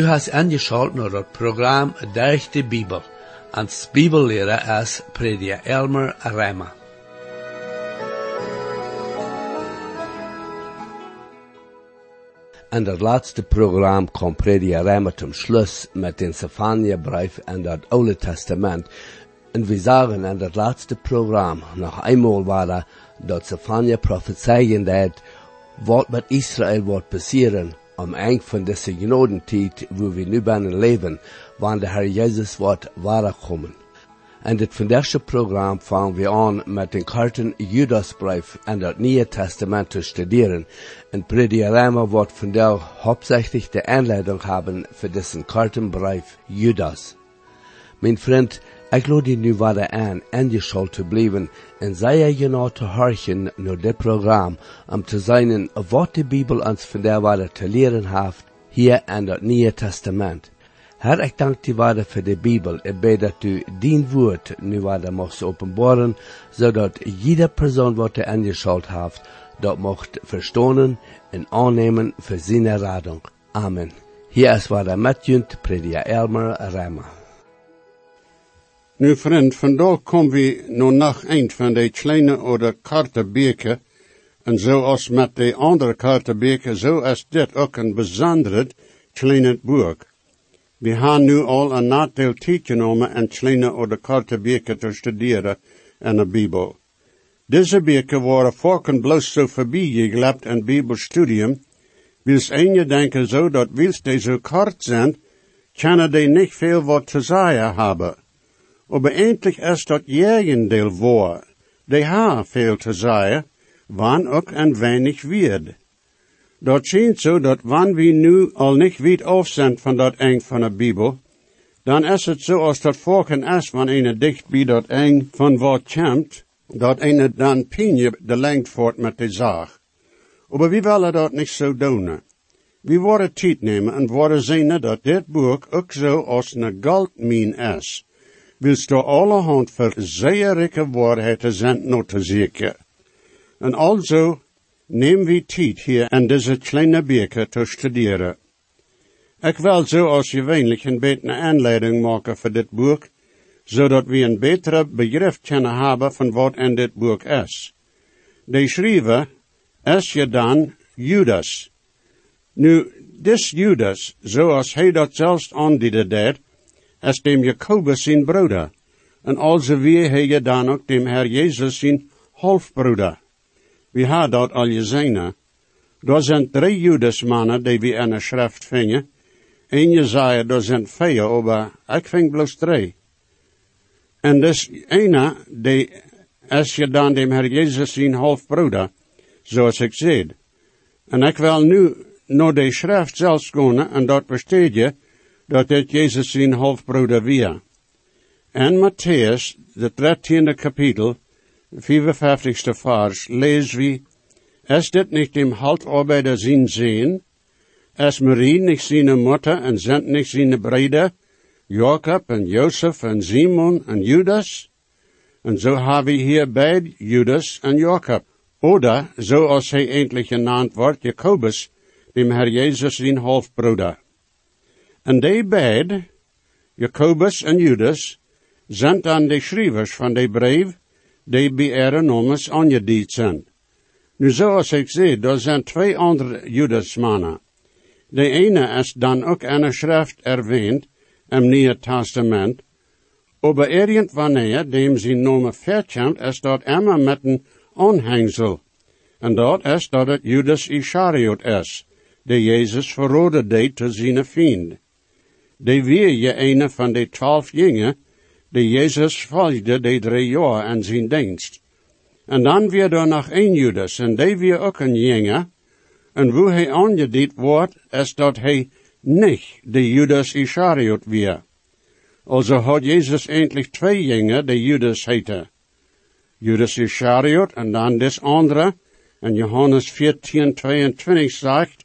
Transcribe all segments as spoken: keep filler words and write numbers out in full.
Du hast angeschaut naar het programma Durch de Bibel. Als Bibellehrer is prediker Elmer Rema. En dat laatste programma kwam prediker Rema zum Schluss met den Zephania-brief en dat Oude Testament. En we zagen in dat laatste programma nog eenmaal waar dat Zephania prophezeien dat wat met Israël wordt passeren am eind van deze genodentijd, wo we nu bijna leven, wanneer de Herr Jezus wordt wederkomen. En dit vandaagse programma vangen we aan met den karten Judasbrief en het Nieuwe Testament te studeren. En prediker Rema wordt vandaag hauptsächlich de aanleiding hebben voor deze kartenbrief Judas. Mijn vriend, ik laat je nu verder aan aangescholden te blijven en zij je genau te horchen naar dit programma om te zijn wat de Bibel ons vandaag verder te leren heeft hier in het Nieuwe Testament. Herr, ik dank je waarde voor de Bibel. Ik bid dat u dien woord nu waarde mocht openbaren, zodat jede persoon wat er aangeschaut heeft, dat mocht verstonen en aannemen voor zijn radung. Amen. Hier is waarde met junt, prediker Elmer Rema. Nu vriend, vandaag komen we nog nog eind van de kleine oder kartenbeken, en zoals met de andere kartenbeken, zo is dit ook een bijzonder kleine boek. We hebben nu al een nadeel tijd genomen en kleine oder kartenbeken te studeren in de Bibel. Deze beken waren vorken bloos zo voorbij geglapt in Bibelstudium, wils een denken zo dat wils die zo kort zijn, kunnen die niet veel wat te zeggen hebben. Maar eindelijk is dat jegendeel waar. Die hebben veel te zeggen, wan ook een weinig wird. Dat schijnt zo dat wanneer we nu al niet weit af zijn van dat eind van de Bibel, dan is het zo als dat vorken is wanneer een dicht bij dat eind van wat komt, dat een dan pinje de lengte voort met de zaag. Maar we willen dat niet zo doen. We worden tijd nemen en worden zien dat dit boek ook zo als een goldmijn is. Willst du allerhand voor zeer rijke waarheden zijn nog te zeker. En also nemen we tijd hier in deze kleine beker te studeren. Ik wil zoals gewöhnlich een beetje aanleiding maken voor dit boek, zodat we een betere begrip kunnen hebben van wat in dit boek is. De schrijver is je dan Judas. Nu, dit Judas, zoals hij dat zelfs aandiende deed, is dem Jacobus zijn broeder, en also wie hij je dan ook dem Herr Jezus zijn halfbroeder. We hebben dat al gezien. Er zijn drie Judasmannen die we in de schrift vinden. En je zei, er zijn vier, maar ik vind bloos drie. En dus ene, die is je dan dem Herr Jezus zijn halfbroeder, zoals ik zei. En ik wil nu naar de schrift zelfs gaan, en dat besteed je, dat dit Jezus zijn halfbroeder weer. En Matthäus, het dertiende kapitel, vierundvijftigste vers, lezen we, is dit niet dem Haltarbeider zijn zeen? Is Marie niet zijn moeder en zijn niet zijn broeder, Jacob en Joseph en Simon en Judas? En zo hebben we hier beide Judas en Jacob. Oder, zoals hij eindelijk genaamd wordt, Jacobus, dem Herr Jezus zijn halfbroeder. En die beide, Jacobus en Judas, zijn dan de schrijvers van de brief, die bij ihre namens aangediend zijn. Nu zoals ik zei, er zijn twee andere Judasmannen. De ene is dan ook in de schrift erwähnt, im Nieuwe Testament, aber irgendwanneer, dem zijn naam verkomt, is dat immer met een aanhangsel. En dat is dat het Judas Iscariot is, die Jezus verraden deed te zijn vriend. Die weer je een van de twaalf jongen, die Jezus volgde de drie jaar in zijn dienst. En dan weer er nog een Judas, en die weer ook een jongen, en hoe hij aangediend wordt, is dat hij niet de Judas Iscariot weer. Also had Jezus eindelijk twee jongen, die Judas heette. Judas Iscariot, en dan des andere, en Johannes veertien, tweeëntwintig zegt,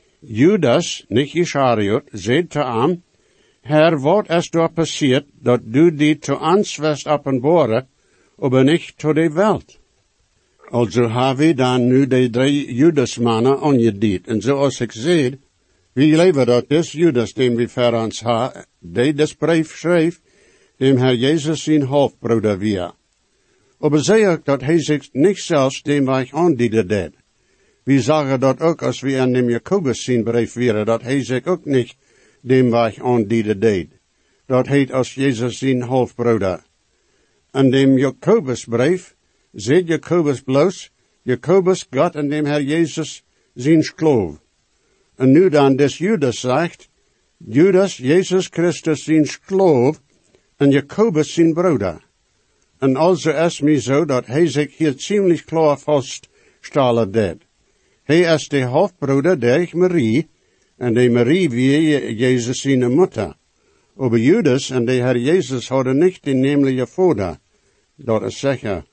Judas, niet Iscariot, zei te hem, Herr, wat is daar passiert, dat du die zu ons wirst openbaren, aber nicht zu der Welt? Also haben wir dan nu de drie Judasmannen aangediend. En zoals ik zei, Wie leven dat is Judas, dem wie ver ons ha, die des brief schreef, dem Herr Jezus zijn halfbroeder weer. Aber zei ook dat hij zich niet zelfs dem wij aandienen deed. We zagen dat ook als we aan dem Jacobus zijn brief weer, dat hij zich ook niet dem wij aandienen deed. Dat heet als Jezus zijn halfbroeder. En dem Jacobus brief, zegt Jacobus bloos, Jacobus God en dem Herr Jezus zijn skloof. En nu dan des Judas zegt, Judas, Jezus Christus zijn skloof, en Jacobus zijn broeder. En also is mij zo dat hij zich hier ziemlich klaar vaststellen deed. Hij is de halfbroeder der Marie, en de Marie wie Jezus zijn moeder. Aber Judas en de Herr Jezus hadden niet de nemelijke vader. Dat is zeker.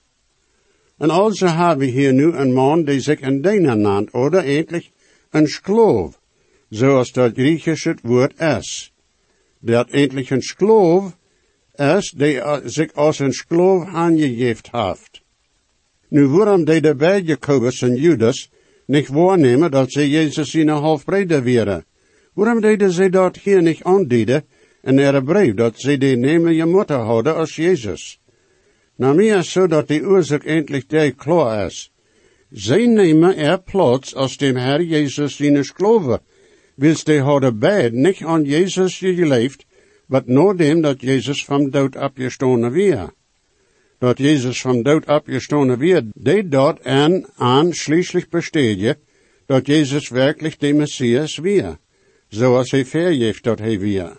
En also hebben we hier nu een man die zich een diener naant, oder eigenlijk een skloof, zoals dat Griechische woord is. Dat eigenlijk een skloof is, die zich als een skloof aangegeven heeft. Nu, waarom deden bij Jacobus en Judas niet waarnemen dat ze Jezus zijn halfbroeder waren? Waarom deden ze dat hier niet aandienen in ihre brief, dat ze de nemelijke moeder hadden als Jezus? Nou, mij is zo dat de oorzaak eindelijk die klaar is. Zij nemen er plaats als dem Herr Jezus zijn skloven, wils de hadden beid niet aan Jezus geleefd, maar nadat dat Jezus van dood opgestonden weer. Dat Jezus van dood opgestonden weer, deed dat en aan schließlich bestätigen, dat Jezus werkelijk de Messias weer, zoals hij vergeeft dat hij weer.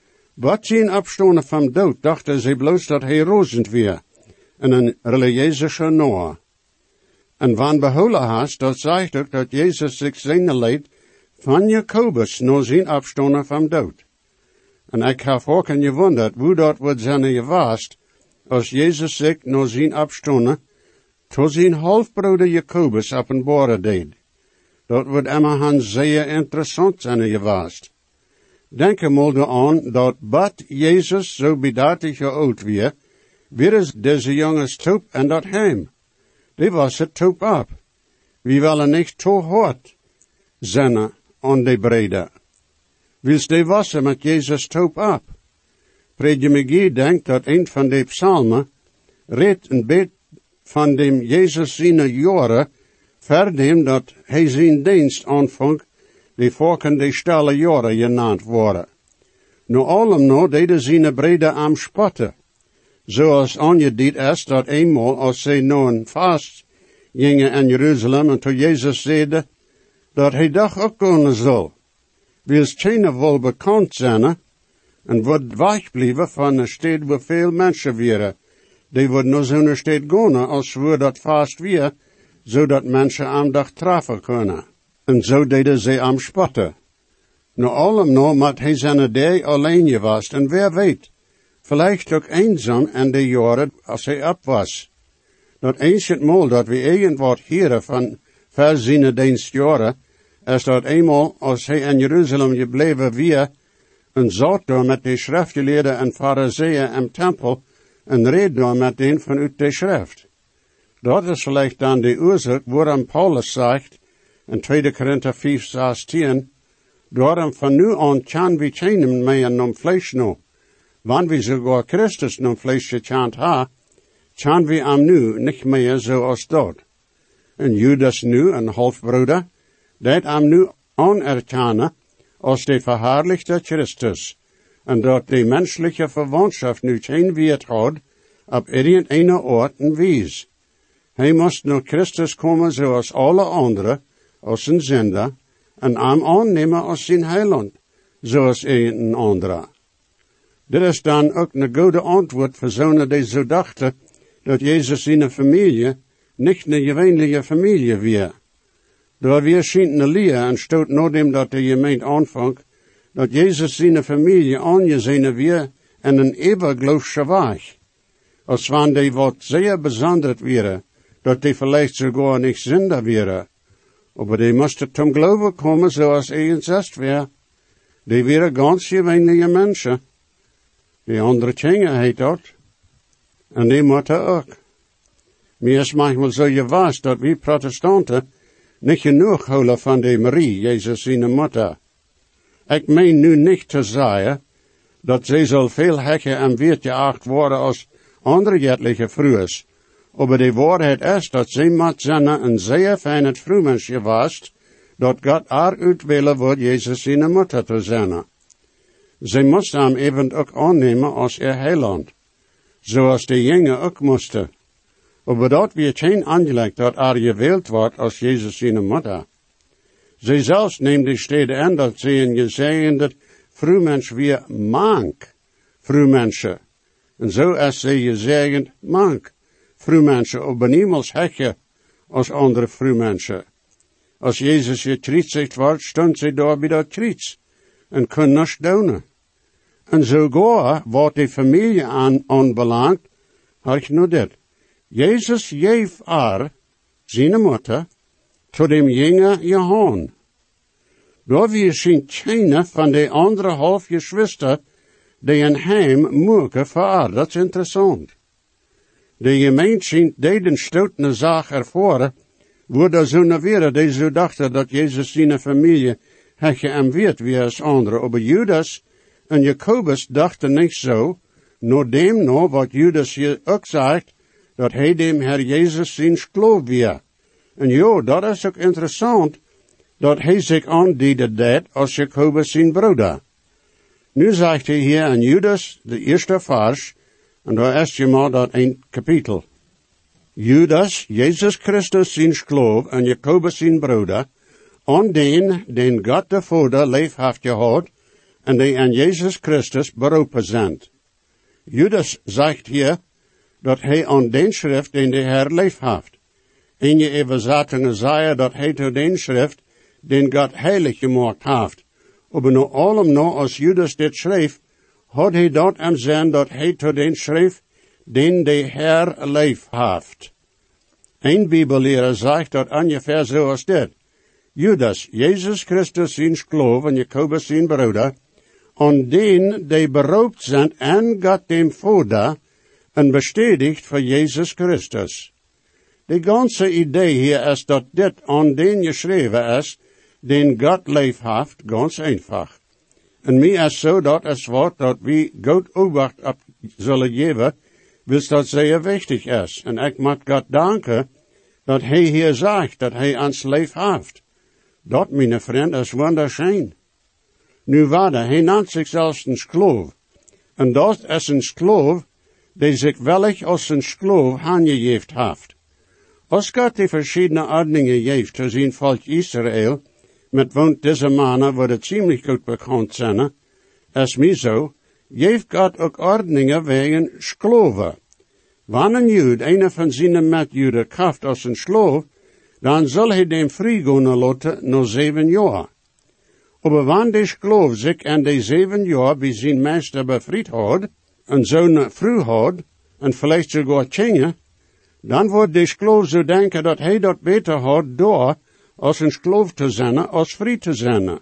Wat zijn opstonden van dood, dachten ze bloos dat hij rozend weer, en een religieuze Noah. En van beholen haast, dat zegt ook dat Jezus zich zijn leed van Jacobus naar zijn opstonden van dood. En ik heb ook aan gewonderd, hoe dat wordt zijn gewaast, als Jezus zich naar zijn opstonden, tot zijn halfbroeder Jacobus openbaren deed. Dat wordt immer han zeer interessant zijn gewaast. Denk eenmaal aan dat bad Jezus zo bedatig oud weer, weer is deze jongens toep en dat heim. Die was het toep op. We willen niet te hard zijn aan de breder. Wils die was met Jezus toep op. Predje McGee denkt dat een van de psalmen redt een beetje van dem Jezus zijn jaren, verdem dat hij zijn dienst aanvangt, die volken de stille jaren genaamd worden. Nu allem nou deden zijn breder am spotten. Zoals aangediend is dat eenmaal als zij nou een vast gingen in Jeruzalem en toen Jezus zeide dat hij dag opkomen zal. Wils geen wel bekend zijn en wordt wegblijven van een stad waar veel mensen waren. Die worden naar zo'n stad gaan als we dat vast weer, zodat mensen aandacht treffen kunnen. En zo deden ze am spotten. Nu allem nou moet hij zijn day alleen geweest en wer weet, vielleicht ook eenzaam in de jaren als hij op was. Dat eens mal dat we irgendwat hieren van verzine dienstjaren, is dat eenmaal als hij in Jeruzalem gebleven weer, en zat daar met de schriftgeleerden en fariseeën im tempel, en reed daar met den vanuit de schrift. Dat is vielleicht dan de oorzaak waarom Paulus zegt, in tweede Korinther vijf zestien, daarom van nu aan kan we geen meer nom vlees nu. Wanneer we sogar Christus nom vlees gekend ha, kan we am nu niet meer zoals dat. En Judas nu, een halfbroeder, dat am nu anerkennen als de verherrlichte Christus, en dat de menselijke verwantschap nu geen weet had, op irgendeine oort en wijs. Hij moest naar Christus komen zoals alle anderen, als een zender, en hem aannemen als zijn heiland, zoals een andere. Dit is dan ook een goede antwoord voor zonen die zo dachten, dat Jezus zijn familie niet een gewöhnliche familie weer. Daar weer schijnt een leer en stoot nadat dat de gemeente aanvangt, dat Jezus zijn familie aangezien weer en een eeuwiggeloofse weg. Als wanneer die wat zeer bezanderd wäre, dat die vielleicht sogar nicht Sünder wäre. Aber die mussten zum Glauben kommen, zoals eigens ist wär. Die wären ganz gewöhnliche Menschen. Die andere Kinder heet dat. En die moeten ook. Mir is manchmal so gewaast dat we Protestanten niet genoeg houden van de Marie, Jezus zijn moeder. Ik meen nu niet te zeggen, dat zij zal veel hekker en weer geacht worden als andere jettelijke vrouwen. Maar de waarheid is dat zij met zijn een zeer fijne vrouwmensje was, dat God haar uitwählen wordt Jezus zijn moeder te zijn. Zij moest hem even ook aannemen als er heiland, zoals de jongen ook moesten. Maar dat wordt geen aangelegd dat haar gewählt wordt als Jezus zijn moeder. Zij zelfs neemt de steden aan dat zij een gezegende vrouwmens weer mank, vrouwmensen. En zo is zij gezegend mank, vrouwmensen, op een hemels hekje als andere vrouwmensen. Als Jezus je trietsigt wordt, stond zij daar bij dat triets en kon niks doen. En sogar wat de familie aan, aanbelangt, had ik nu dit. Jezus geeft haar, zijn moeder, tot dem jonge Johan. Daar wie zijn keine van de andere half geschwister, die een heim moeilijker voor haar. Dat is interessant. De gemeente schijnt deze stoutende zaak ervoren, waar er zo'n weer, die zo dachten dat Jezus zijn familie hekje en weet wie als andere. Maar Judas en Jacobus dachten niet zo, nur dem nog wat Judas hier ook zegt, dat hij dem Herr Jezus zijn geloof weer. En ja, dat is ook interessant, dat hij zich aandiende deed als Jacobus zijn broeder. Nu zegt hij hier aan Judas, de eerste vers, en daar is je maar dat een kapitel. Judas, Jezus Christus zijn geloof en Jacobus zijn broeder, aan den, den God de Vader leef heeft gehad, en die aan Jezus Christus beroepen zijn. Judas zegt hier, dat hij aan den schrift den de Heer leef heeft. En je even zei dat hij door den schrift, den God heilig gemaakt heeft. Maar nu allem nou als Judas dit schreef, had hij dat aan zijn dat hij door den schreef, den de Heer leef heeft. Een bibelleraar zegt dat ongeveer zoals dit. Judas, Jezus Christus zijn geloof en Jacobus zijn broeder, aan den die beroopt zijn en God dem Vader, en bestätigt voor Jezus Christus. De ganze idee hier is dat dit aan den geschreven is, den God leef heeft, ganz einfach. En mij is zo dat het woord dat we goed obacht op zullen geven, wils dat zeer wichtig is. En ik moet God danken, dat hij hier zegt, dat hij ons leef heeft. Dat, mijn vriend, is wonderschijn. Nu waarde, hij noemt zich zelfs een geloof. En dat is een geloof, die zich wellig als een geloof aangegeven heeft. Als God die verschillende ordningen geeft te zijn volk Israël, met woont deze mannen worden ziemlich goed bekend zijn, is mij zo, geeft God ook ordningen wegen geloven. Wanneer een Jood een van zijn metjuden kraft als een geloof, dan zal hij dem vrijgaan laten na zeven jaar. Maar wanneer de geloof zich in de zeven jaar bij zijn meester bevrijd had, en zo'n vrouw had, en vielleicht sogar tjenge, dan wordt de geloof zo denken dat hij dat beter had door, als een geloof te zijn, als vrij te zijn.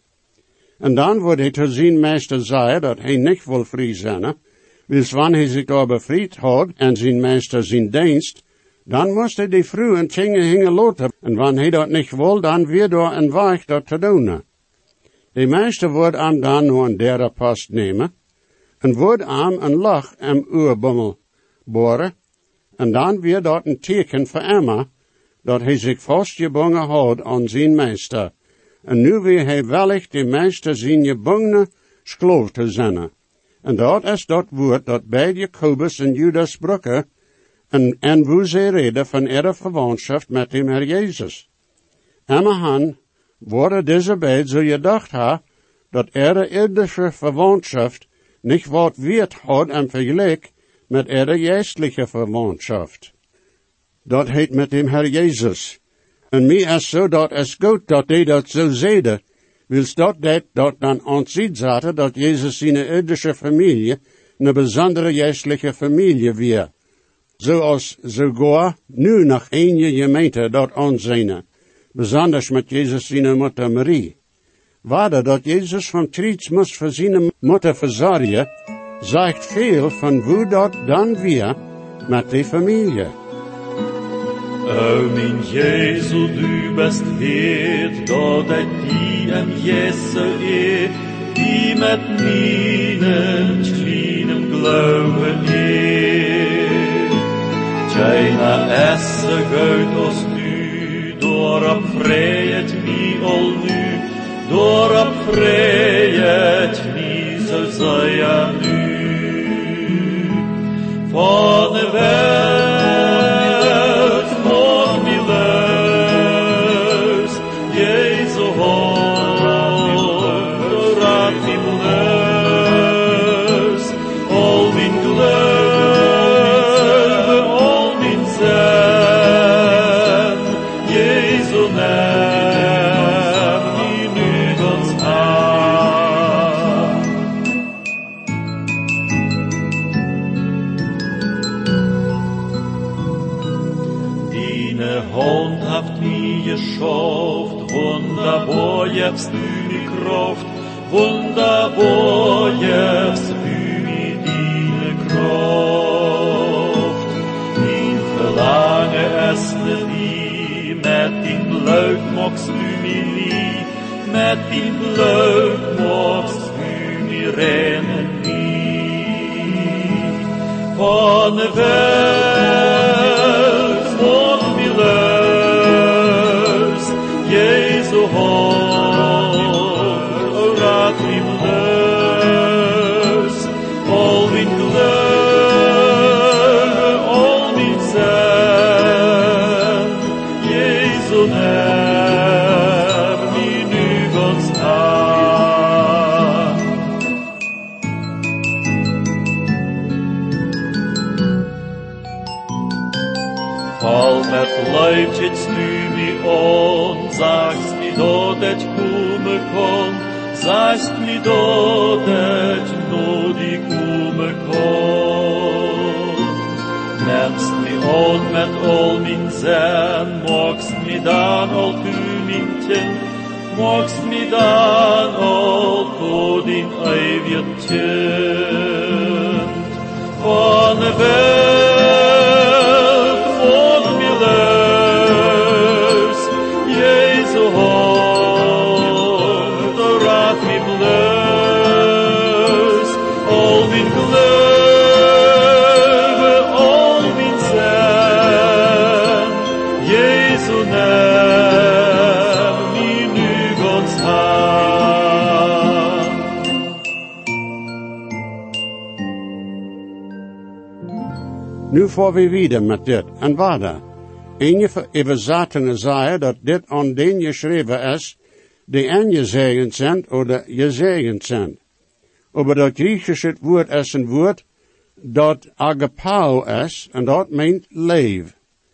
En dan wordt hij te zijn meester zeggen dat hij niet wil vrij zijn, wils wanneer hij zich daar bevrijd had en zijn meester zijn dienst, dan moest hij die vrouw en tjenge hingen laten. En wanneer hij dat niet wil, dan weer door een weg dat te doen. De meester wordt hem dan nog een derde post nemen, en wordt hem een lach en oorbummel boren, en dan weer dat een teken voor Emma, dat hij zich vastgebonden had aan zijn meester. En nu weer hij wellicht de meester zijn gebonden geloof te zijn. En dat is dat woord dat bij Jacobus en Judas brokken, en, en hoe zij reden van ihre verwantschap met dem Herr Jezus. Emma han worden deze beiden zo gedacht ha, dat ihre irdische verwantschap niet wat weert had en vergelijk met ihre geestliche verwantschap. Dat heet met dem Herr Jezus. En mij is zo dat is goed dat die dat zo zeiden, wils dat dat, dat dan aanziet zaten dat Jezus zijn irdische familie een bijzondere geestliche familie weer. Zoals sogar nu nog een gemeente dat aanzien, besonders met Jezus zijn moeder Marie. Waarde dat Jezus van triets moest voor zijn moeder verzorgen, zegt veel van hoe dat dan weer met die familie. O min Jesu, du bist Heer, dat het die en Jesu eer, die met minen kleinem Glaube eer. Tjena esse goud oss nu, dorop frejet vi all nu, dorop frejet vi så säga nu. Van de welt, van mi leus, Jesu hoog, rat mi bleus, al min gleuve, al min zem, Jesu naam, die nu Gods aan. Dine Hand haft mir geschafft, wunderbar jefst du mi Kraft, wunderbar jefst du mi dine Kraft. Ich verlange es nicht die, mit din Blut magst du mi nie, mit din Blut magst du mi rennen nie. Van de welt, van mi leus, Jesu hoog, rat mi bleus, al min gleuve, al min zem, Jesu naam, die nu Gods aan. Val met leibtjes nu mi on, sagst mi dat het komen kon, sagst mi dat het nodig komen kon. Nemst mi on met al min zijn, magst mi dan al tu min kind, magst mi dan al to din eeuwig kind. Van de welt, van mi leus, Jesu hoog, rat mi bleus, al min gleuve, al min zem, Jesu naam, die nu Gods aan. Nu får vi wieder met dit. En waar dat? Enige overzettingen zeggen dat dit aan den geschreven is, die angezegend zijn oder gezegend zijn. Aber dat Griechische woord is een woord dat agapao is, en dat meent leef.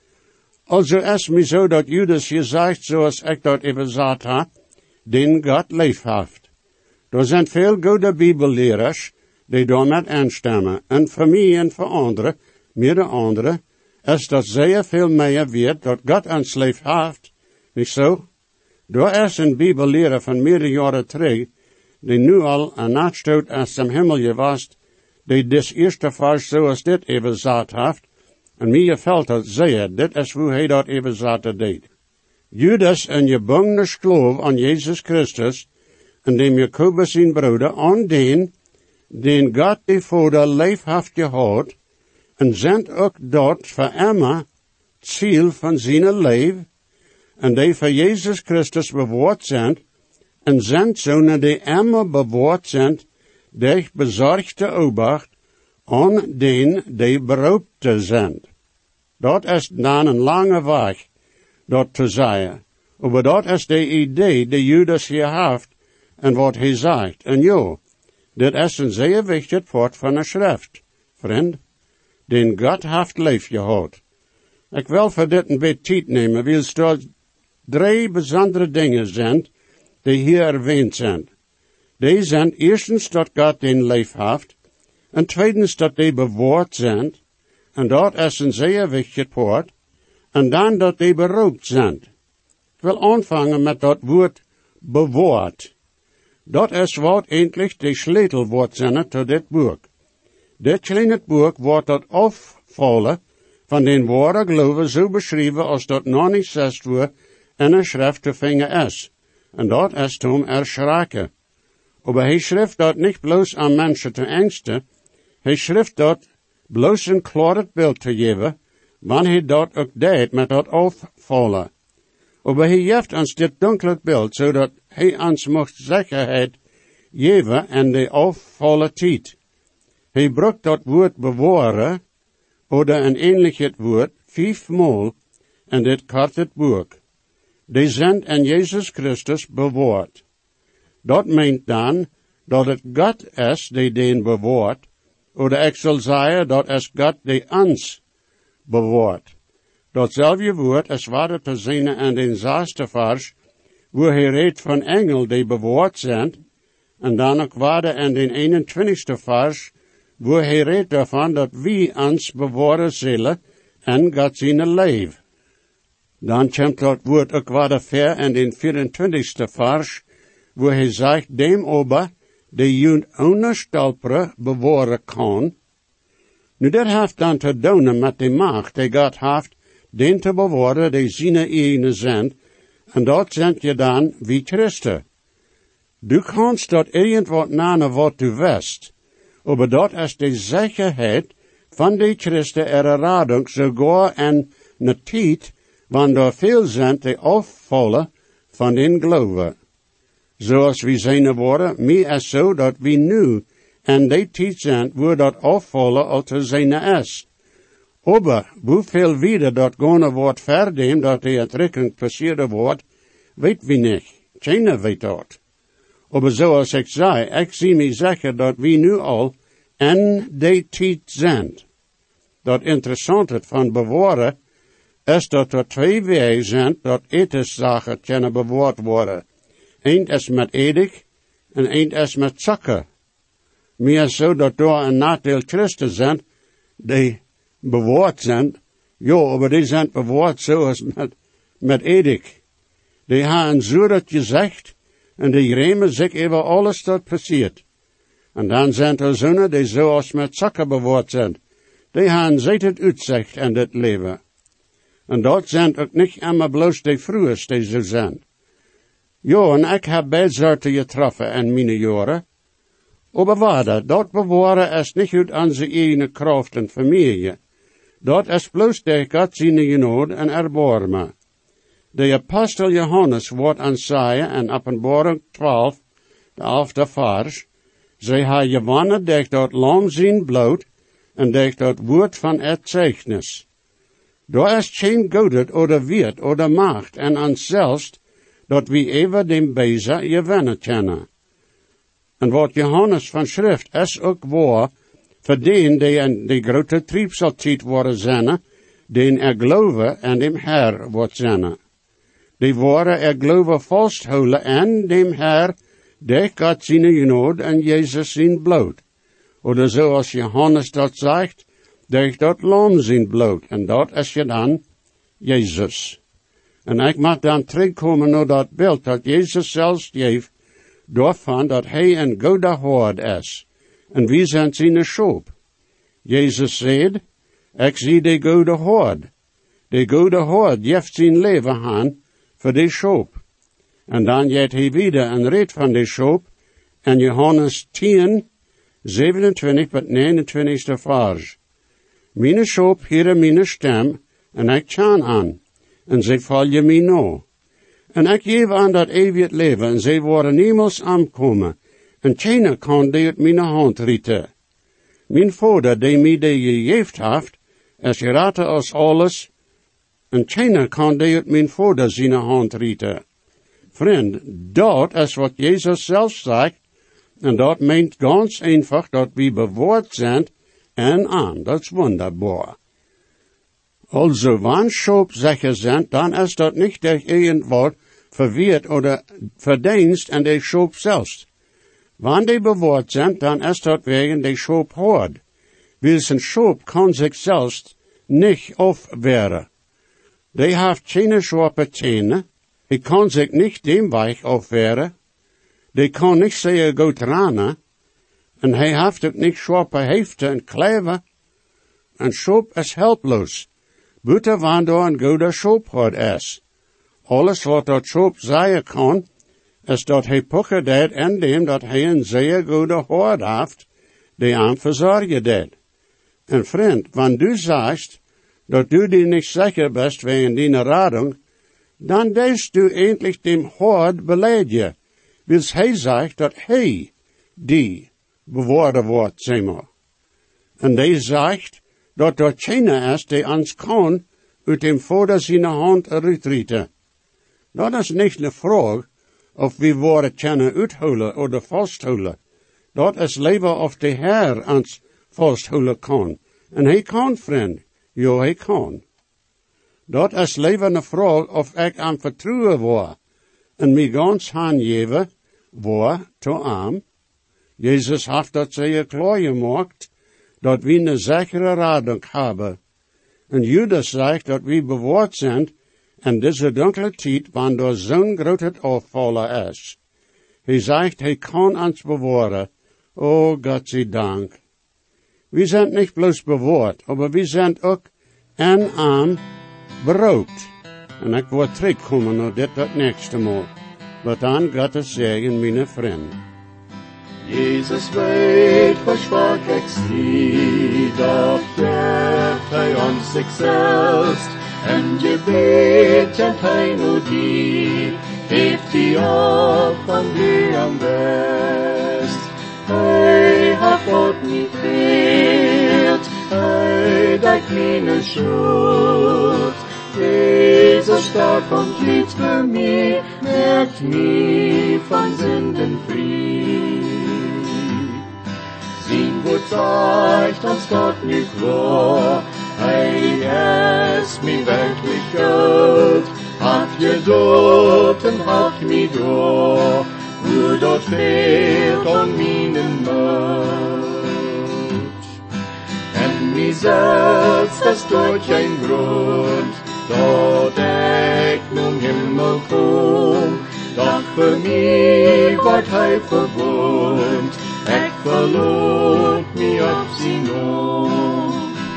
Also is me zo dat Judas gezegd, zoals ik dat overzet heb, den God leef heeft. Er zijn veel goede bibelleraars die daarmee instemmen, en voor mij en voor anderen, meer de anderen, is dat zeer veel meer weet dat God ons leef heeft, niet zo? Er is een bibelleraar van meerdere jaren terug, die nu al een nachtstoot uit de hemel geweest, die dit eerste vers zoals dit overzet heeft, en mij gefällt dat zeer, dit is hoe hij dat overzet deed. Judas en je bangende geloof aan Jezus Christus, en dem Jacobus zijn broeder, aan den, den God die Vader leef heeft gehad, en zendt ook dat voor Emma ziel van zijn leven, en die voor Jezus Christus bewaard zijn, en zendt zo naar die Emma bewaard zijn, die bezorgde obacht, aan den die beroepte zijn. Dat is dan een lange weg, dat te zeggen. Maar dat is de idee die Judas hier heeft, en wat hij zegt. En ja, dit is een zeer wichtig woord van de schrift, vriend. Den God heeft leef gehad. Ik wil voor dit een beetje tijd nemen, wil er drie bijzondere dingen zijn, die hier erwähnt zijn. Die zijn eerstens dat God den leef heeft, en tweedens dat die bewaard zijn, en dat is een zeer wichtig woord, en dan dat die beroept zijn. Ik wil aanvangen met dat woord bewaard. Dat is wat eindelijk de sleutelwoord zijn tot dit boek. Dit kleine boek wordt dat afvallen van den ware geloven zo beschreven als dat nog niet zest wordt in een schrift te vinden is. En dat is toen erschraken. Aber hij schrift dat niet bloos aan mensen te angsten, hij schrift dat bloos een klaret beeld te geven, wanneer hij dat ook deed met dat afvallen. Aber hij geeft ons dit donkere beeld, zodat hij ons mocht zekerheid geven en de afvallen tijd. Hij brukt dat woord bewaren, oder een ähnliches woord, vijfmaal, en dit kart het boek. Die zijn en Jezus Christus bewaard. Dat meent dan, dat het God is die den bewaart, oder ik zal zeggen, dat is God die ons bewaart. Datzelfde woord is waarder te zien in den zesde vers, wo hij redt van engel die bewaard zijn, en dan ook waarder in den eenentwintigste vers, wo hij redt daarvan dat wie ons bewaren zullen en God zijn leven. Dan komt dat woord ook waarder ver in den vierentwintigste vers, wo hij zegt, dem ober, die jun onherstelpere bewaren kan. Nu, dat heeft dan te doen met de macht die God heeft, den te bewaren die zijn eigen zijn, en dat zijn je dan wie Christen. Du kannst dat irgendwat namen wat du wist, aber dat is de zekerheid van de Christen errading, sogar en ne tijd, wanneer er veel zijn die afvallen van den geloven. Zoals we zijn worden, meer is zo dat we nu en die tijd zijn, waar dat afvallen al te zijn is. Aber, hoeveel wieder dat gaan wordt verdem, dat die uitdrukking passieren wordt, weet we niet. Keiner weet dat. Aber zoals ik zei, ik zie me zeker dat we nu al in die tijd zijn. Dat interessante van bewaren, is dat er twee wegen zijn dat etenszaken kunnen bewaard worden. Eén is met edik en één is met zakken. Meer zo dat door een nadeel Christen zijn, die bewaard zijn, ja, maar die zijn bewaard zoals met, met edik. Die hebben zo dat gezegd, en die remen zich over alles dat passiert. En dan zijn er zonen die zoals met zakken bewaard zijn. Die hebben zich het uitzicht in dit leven. En dat zijn ook niet immer bloos die vroegers die zo zijn. Ja, en ik heb beide soorten getroffen in mijn jaren. Aber waarde, dat bewaren is niet uit onze eigen kracht en familie. Dat is bloos de God zijn genade en erbarmen. De apostel Johannes wordt aan zeggen in Openbaring twaalf, de elfde vers, zij ha gewonnen durch dat lam zijn bloed en durch dat woord van het zeichnis. Daar is geen godet oder wirt oder macht en ons zelfs, dat we even dem Bezer gewinnen kunnen. En wat Johannes van schrift is ook waar, voor den die in de grote triebseltijd worden zijn, den er geloven en dem Herr wordt zijn. Die worden er geloven vasthouden en dem Herr, durch God zijn genade en Jezus zijn bloed. Oder zoals Johannes dat zegt, durch dat lam zijn bloed. En dat is je dan Jezus. En ik mag dan terugkomen naar dat beeld dat Jezus zelfs geeft, daarvan dat hij een goede hoord is. En wie zijn zijn schop? Jezus zei, ik zie de goede hoord. De goede hoord geeft zijn leven aan voor de schop. En dan jet hij weer een red van de schop, en Johannes tien, zevenentwintig tot negenentwintigste vers. Mijn schop hieren mijn stem, en ik tjan aan, en zij volgen mij na. En ik geef aan dat eeuwig leven, en zij worden niemals aankomen, en keiner kan die uit mijn hand rieten. Mijn vader, die mij die gegeven heeft, is geraten als alles, en keiner kan die uit mijn vader zijn hand rieten. Vriend, dat is wat Jezus zelf zegt, en dat meent ganz einfach dat we bewaard zijn en aan. Dat is wonderbaar. Also, wanneer Schop sicher zijn, dan is dat niet durch irgendwo verwirrt oder verdienst en de Schop zelfs. Wanneer die bewaard zijn, dan is dat wegen de Schop hoort. Weil zijn Schop kan zich zelfs niet afwehren. Die heeft geen scherpe tenen, die kan zich niet dem Weg afwehren, die kan niet zeer goed rennen, en hij heeft ook niet scherpe heften en kleven. Een Schop is helploos, buiten wanneer een goede Schop is. Alles wat dat Schop zeggen kan, is dat hij pochen deed en dem dat hij een zeer goede hoord heeft, die aan verzorgen deed. En vriend, wanneer du zegt, dat du die niet zeker bent wegen die radung, dan deest du endlich dem hoord beleid wils hij zegt dat hij die bewoorden wordt, zeg maar. En die zegt dat er geen is die ons kan uit dem vader zijn hand uitrieten. Dat is niet een vraag of we woorden kunnen uithouden of vasthouden. Dat is liever of de Heer ons vasthouden kan. En hij kan, vriend. Ja, hij kan. Dat is liever een vraag of ik aan vertrouwen word. En mij gans aangeven word te aan. Jezus heeft dat zeer klaar gemaakt, dat we een zekere radung hebben. En Judas zegt dat we bewaard zijn in deze donkere tijd, wanneer zo'n groot afvallen is. Hij zegt, hij kan ons bewaren. Oh, God zij dank. We zijn niet bloos bewaard, maar we zijn ook en aan berookt. En ik word terugkomen naar dit dat nächste Mal. Wat dan God te zeggen, mijn vriend. Jesus weet, versprach ik zie, dat geeft hij ons zichzelf. En je weet, kent hij nu die, heeft die op van die am best. Hij hat God niet veert, hij dat meine schuld. Jezus starb van Krieg für mich, merkt mich van Sünden frei. Zien wordt zeigt ons Gott nu klar, hij is mir wirklich gut, hat geduld en hat mich da, wo dort fehlt an meinen Mut. En mir selbst das durch ein Grund, dat ik nun Himmel kom, doch für mich ward hij verwohnt, ik verloot mich op zijn oom.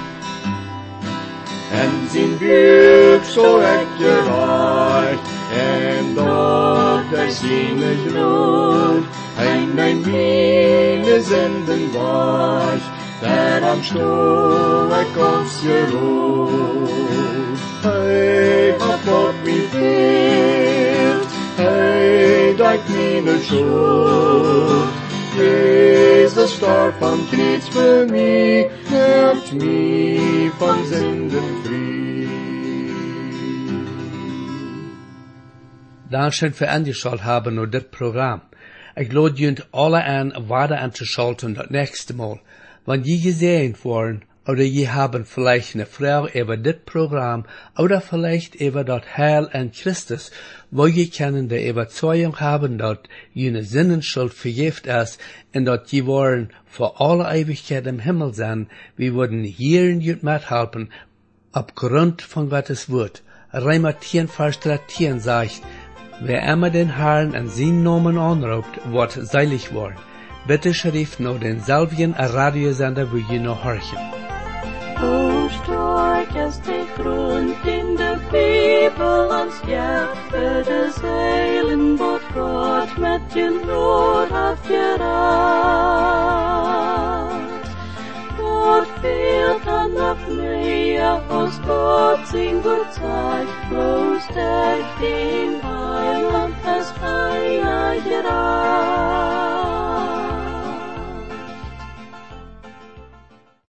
En zijn buik zo ik gereicht, en dat hij zijn gloed, hij mijn meine zenden weich, der am Stuhl ik ons geruht. Hij hat Gott mich geehrt, hij deit meine Schuld. Jesus starb am Kreuz für mich, macht mich von Sünden frei. Dankeschön für angeschaut haben nur das Programm. Ich lade junt alle an, weiter anzuschalten das nächste Mal. Wenn die gesehen worden, oder je haben vielleicht eine Frage über das Programm, oder vielleicht über das Heil in Christus, wo je können die Überzeugung haben, dass jene Sinnenschuld vergift ist, und dass je wollen für alle Ewigkeit im Himmel sein, wir würden hier in jut mithelfen, aufgrund von Gottes Wort. Römer zehn, Vers dreizehn sagt, wer immer den Herrn in seinen Namen anruft, wird seilig worden. Bitte schrift noch den selben Radiosender, wo je noch horchen. Hoe stark is de grond in de Bibel ons geeft, het is heilen wat God met je nood heeft geraakt. Wat fehlt dan nog meer als God zijn woord zegt, bloos echt in